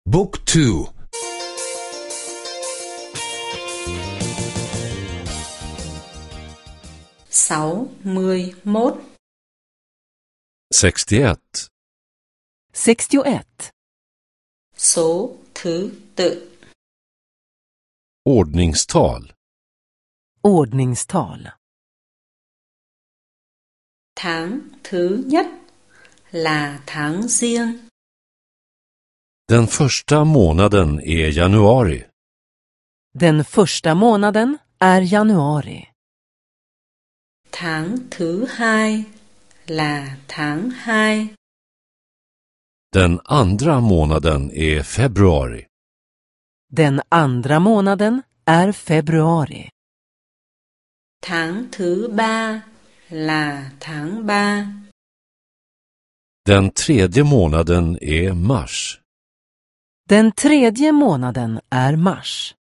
Book 2. 61. 61. 61. Số thứ tự. Ordningstal. Ordningstal. Tháng thứ nhất là tháng Giêng. Den första månaden är januari. Den första månaden är januari. Tháng thứ hai là tháng 2. Den andra månaden är februari. Den andra månaden är februari. Tháng thứ ba là tháng 3. Den tredje månaden är mars. Den tredje månaden är mars.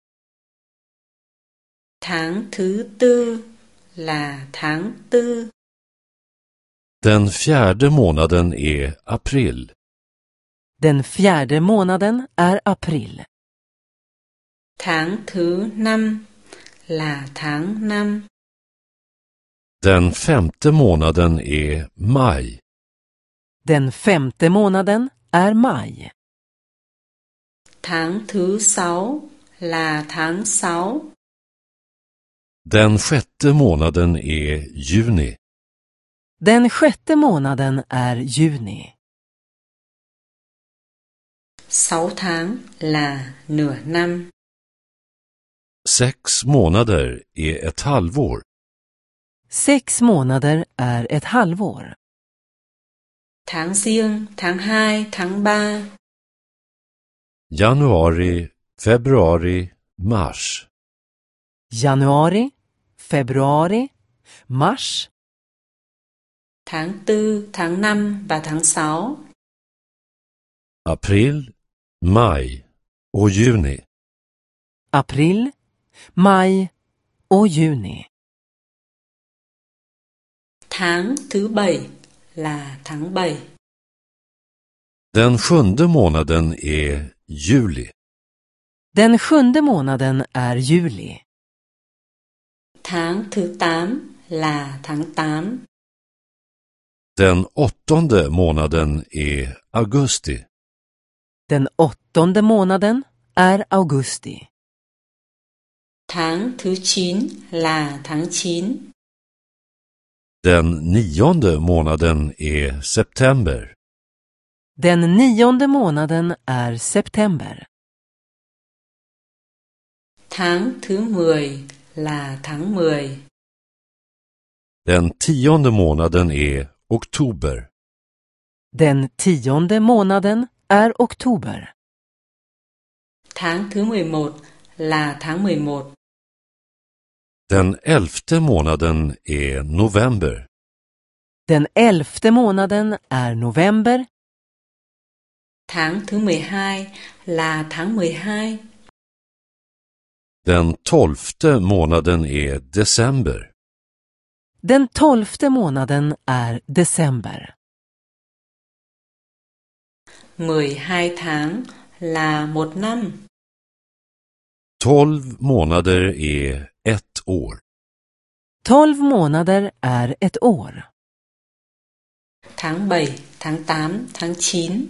Tháng thứ tư là tháng 4. Den fjärde månaden är april. Den fjärde månaden är april. Tháng thứ năm là tháng 5. Den femte månaden är maj. Den femte månaden är maj. Tháng thứ sáu là tháng 6. Den sjätte månaden är juni. Den sjätte månaden är juni. 6 tháng là nửa năm. 6 månader är ett halvår. 6 månader är ett halvår. Tháng Giêng, tháng 2, tháng 3. Januari, februari, mars. Januari, februari, mars. Tháng 4, tháng 5 và tháng 6. April, maj och juni. April, maj och juni. Tháng thứ 7 là tháng 7. Den sjunde månaden är juli. Den sjunde månaden är juli. Tháng thứ 8 là tháng 8. Den åttonde månaden är augusti. Den åttonde månaden är augusti. Tháng thứ 9 là tháng 9. Den nionde månaden är september. Den nionde månaden är september. Tháng thứ 10 là tháng 10. Den tionde månaden är oktober. Den tionde månaden är oktober. Tháng thứ 11 là tháng 11. Den elfte månaden är november. Den elfte månaden är november. Tháng thứ 12 là tháng 12. Den tolfte månaden är december. Den tolfte månaden är december. 12 tháng là một năm. 12 månader är ett år. 12 månader är ett år. Tháng 7, tháng 8, tháng 9.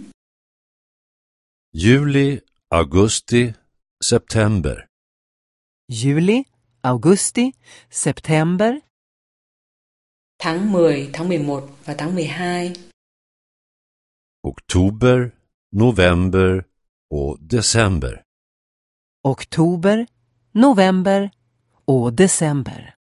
Juli, augusti, september. Juli, augusti, september. Tháng 10, tháng 11 và tháng 12. Oktober, november och december. Oktober, november och december.